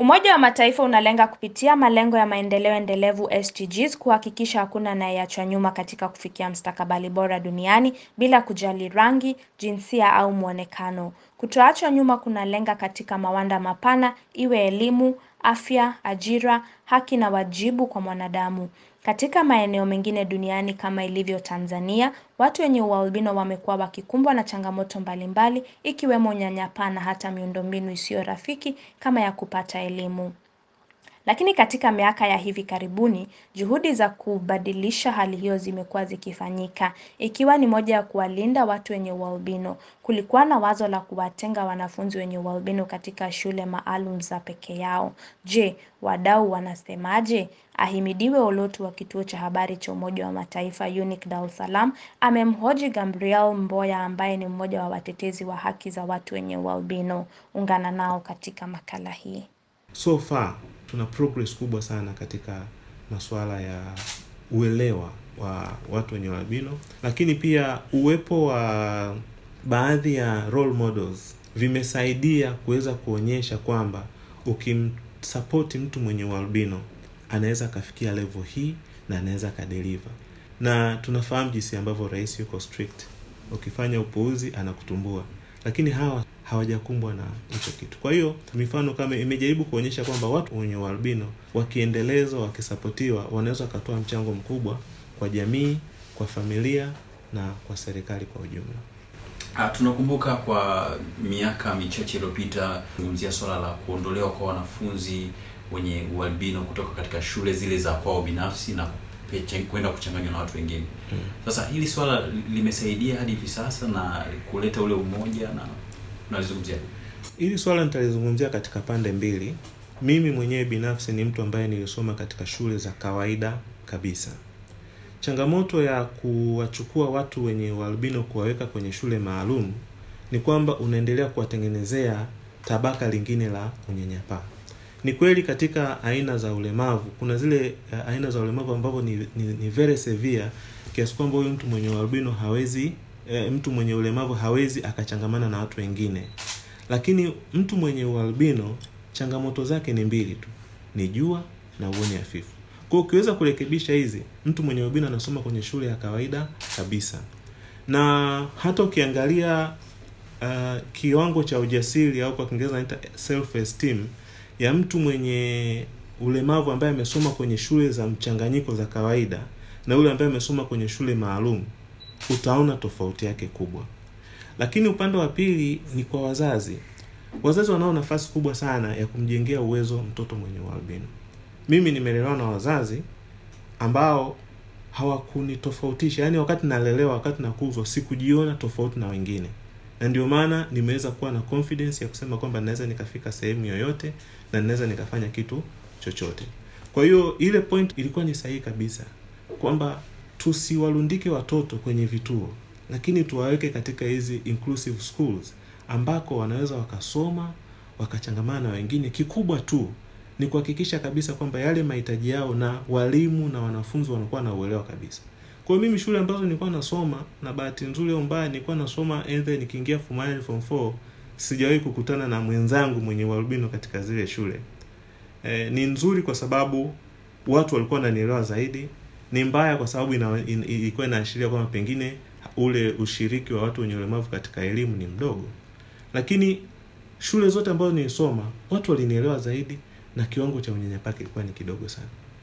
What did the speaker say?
Umoja wa Mataifa unalenga kupitia malengo ya maendeleo endelevu SDGs kuhakikisha hakuna anayeachwa nyuma katika kufikia mustakabali bora duniani bila kujali rangi, jinsia au muonekano. Kutoachwa nyuma kunalenga katika mawanda mapana, iwe elimu, afya, ajira, haki na wajibu kwa mwanadamu. Katika maeneo mengine duniani kama ilivyo Tanzania, watu wenye ualbino wamekuwa wakikumbwa na changamoto mbalimbali ikiwemo unyanyapaa na hata miundombinu isiyo rafiki kama ya kupata elimu. Lakini katika miaka ya hivi karibuni, juhudi za kubadilisha hali hiyo zimekuwa zikifanyika. Ikiwa ni moja ya kuwalinda watu wenye ualbino, kulikuwa na wazo la kuwatenga wanafunzi wenye ualbino katika shule maalum za peke yao. Je, wadau wanasemaje? Ahimidiwe Olotu wa kituo cha habari cha Umoja wa Mataifa UNIC Dar es Salaam amemhoji Gabriel Mboya ambaye ni mmoja wa watetezi wa haki za watu wenye ualbino. Ungana nao katika makala hii. So far tuna progress kubwa sana katika masuala ya uelewa wa watu wenye ualbino, lakini pia uwepo wa baadhi ya role models vimesaidia kuweza kuonyesha kwamba ukimsupport mtu mwenye ualbino anaweza kafikia level hii na anaweza kadeliver. Na tunafahamu jinsi ambavyo rais yuko strict. Ukifanya upuuzi anakutumbua. Lakini hawa hawajakumbwa na hicho kitu. Kwa hiyo mifano kama imejaribu kuonyesha kwamba watu wenye ualbino wakiendelezwa, wakisapotiwa, wanaweza kutoa mchango mkubwa kwa jamii, kwa familia na kwa serikali kwa ujumla. Tunakumbuka kwa miaka michache iliyopita kuzungumzia swala la kuondolewa kwa wanafunzi wenye ualbino kutoka katika shule zile za kwao binafsi na kwenda kuchanganywa na watu wengine. Sasa hili swala limesaidia hadi hivi sasa na kuleta ule umoja na unalizungumzia. Hili swala nitalizungumzia katika pande mbili. Mimi mwenyewe binafsi ni mtu ambaye nilisoma katika shule za kawaida kabisa. Changamoto ya kuwachukua watu wenye ualbino kuwaweka kwenye shule maalum ni kwamba unaendelea kuwatengenezea tabaka lingine la unyanyapaa. Ni kweli katika aina za ulemavu kuna zile aina za ulemavu ambapo ni very severe kiasi kwamba huyu mtu mwenye ualbino hawezi mtu mwenye ulemavu hawezi akachangamana na watu wengine. Lakini mtu mwenye ualbino changamoto zake ni mbili tu, ni jua na uoni hafifu. Kwa hiyo ukiweza kurekebisha hizi, mtu mwenye ualbino anasoma kwenye shule ya kawaida kabisa. Na hata ukiangalia kiwango cha ujasiri au kwa Kiingereza inaitwa self esteem ya mtu mwenye ulemavu ambaye amesoma kwenye shule za mchanganyiko za kawaida na yule ambaye amesoma kwenye shule maalum, utaona tofauti yake kubwa. Lakini upande wa pili ni kwa wazazi. Wazazi wanao nafasi kubwa sana ya kumjengea uwezo mtoto mwenye ualbino. Mimi nimelelewa na wazazi ambao hawakunitofautisha. Yaani wakati nalelewa, wakati nakuzwa, sikujiona tofauti na wengine. Na ndio maana nimeweza kuwa na confidence ya kusema kwamba naweza nikafika sehemu yoyote na naweza nikafanya kitu chochote. Kwa hiyo ile point ilikuwa ni sahihi kabisa kwamba tusiwalundike watoto kwenye vituo, lakini tuwaweke katika hizi inclusive schools ambako wanaweza wakasoma, wakachangamana na wengine. Kikubwa tu ni kuhakikisha kabisa kwamba yale mahitaji yao na walimu na wanafunzi wanakuwa na uelewa kabisa. Kwa hiyo mimi shule ambazo nilikuwa nasoma, na bahati nzuri au mbaya nilikuwa nasoma either nikiingia form 1 form 4, sijawahi kukutana na mwenzangu mwenye ualbino katika zile shule. Ni nzuri kwa sababu watu walikuwa wananielewa zaidi. Ni mbaya kwa sababu ilikuwa inaashiria kwamba pengine ule ushiriki wa watu wenye ulemavu katika elimu ni mdogo. Lakini shule zote ambazo nilisoma, watu walinielewa zaidi na kiwango cha unyanyapaa kilikuwa ni kidogo sana.